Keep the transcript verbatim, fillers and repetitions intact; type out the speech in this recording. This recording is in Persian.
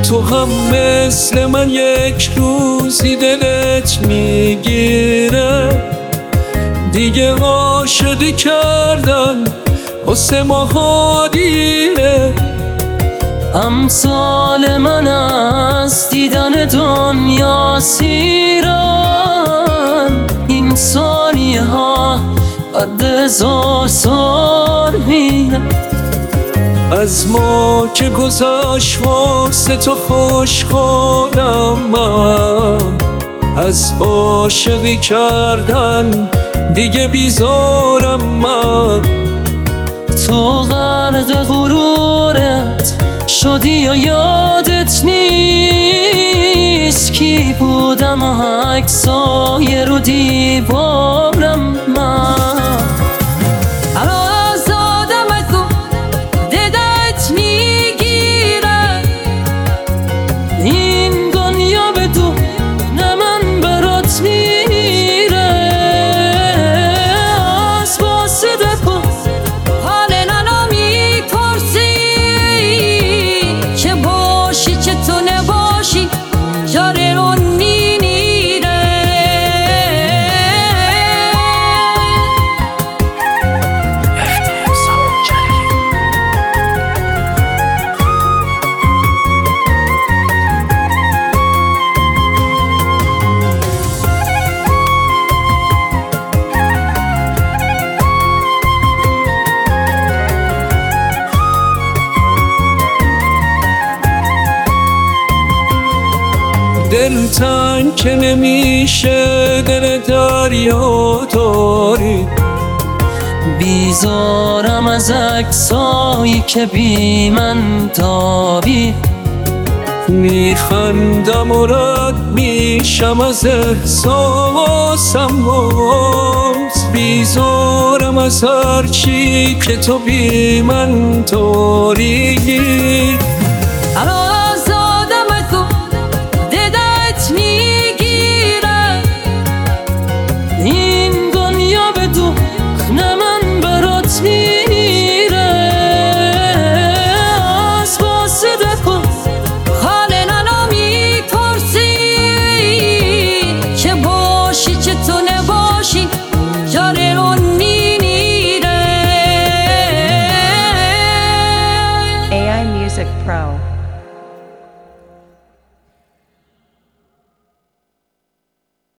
تو هم مثل من یک روزی دلت میگیره. دیگه عاشقی کردن واسه ماها دیره. امثال من از دیدن دنیا سیرن، این ثانیه ها بعد هزار سال میره. از ما که گذشت واسه تو خوشحالم من، از عاشقی کردن دیگه بیزارم من. تو غرق غرورت شدی یا یادت نیست کی بودم و عکسای رو دیوارم من. دل تنگ که نمیشه دل دریا داری. بیزارم از عکسایی که بی من داری. میخندم و رد میشم از احساسم باز. بیزارم از هرچی که تو بی من داری.